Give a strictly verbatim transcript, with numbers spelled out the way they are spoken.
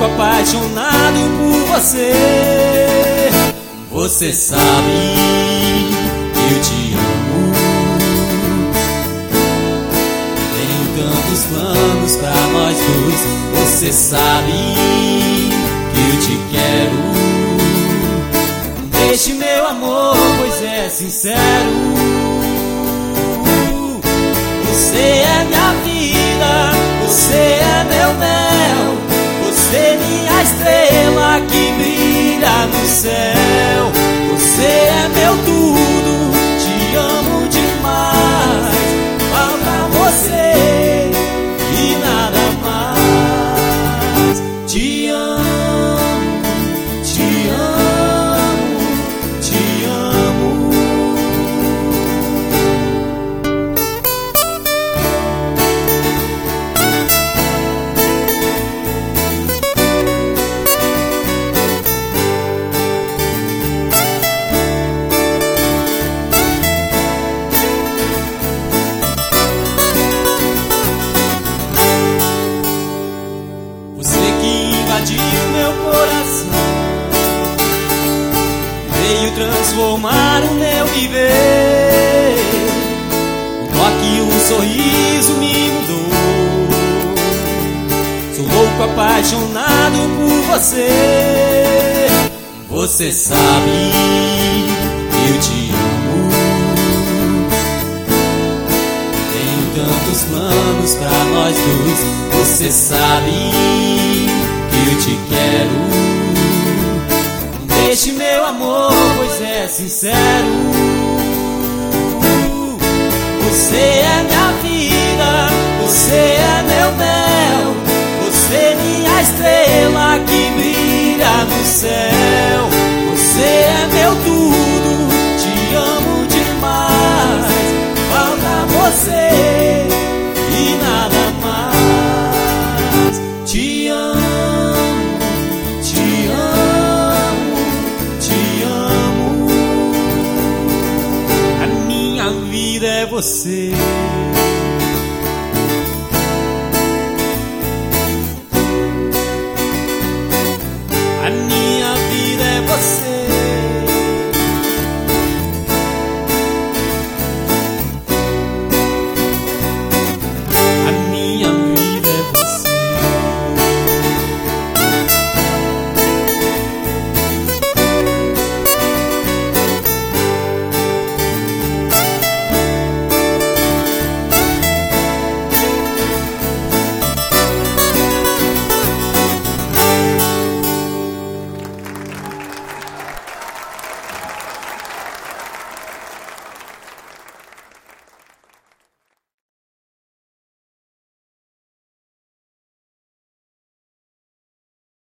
apaixonado por você. Você sabe que eu te amo. Tenho tantos planos pra nós dois. Você sabe que eu te quero. Deixe meu amor, pois é sincero. Você é minha vida, você é meu mel, você é minha estrela que brilha no céu. Você é meu tudo, te amo demais. Falta você e nada mais. Te amo, te amo, te amo. Invadiu meu coração, veio transformar o meu viver. Um toque, um sorriso me mudou. Sou louco, apaixonado por você. Você sabe que eu te amo. Tenho tantos planos pra nós dois. Você sabe eu te quero. Deixe meu amor, pois é sincero. Você é minha vida, você é meu mel, você é minha estrela que brilha no céu. Você é meu tudo, te amo demais. Falta você e nada mais. Te amo. É você.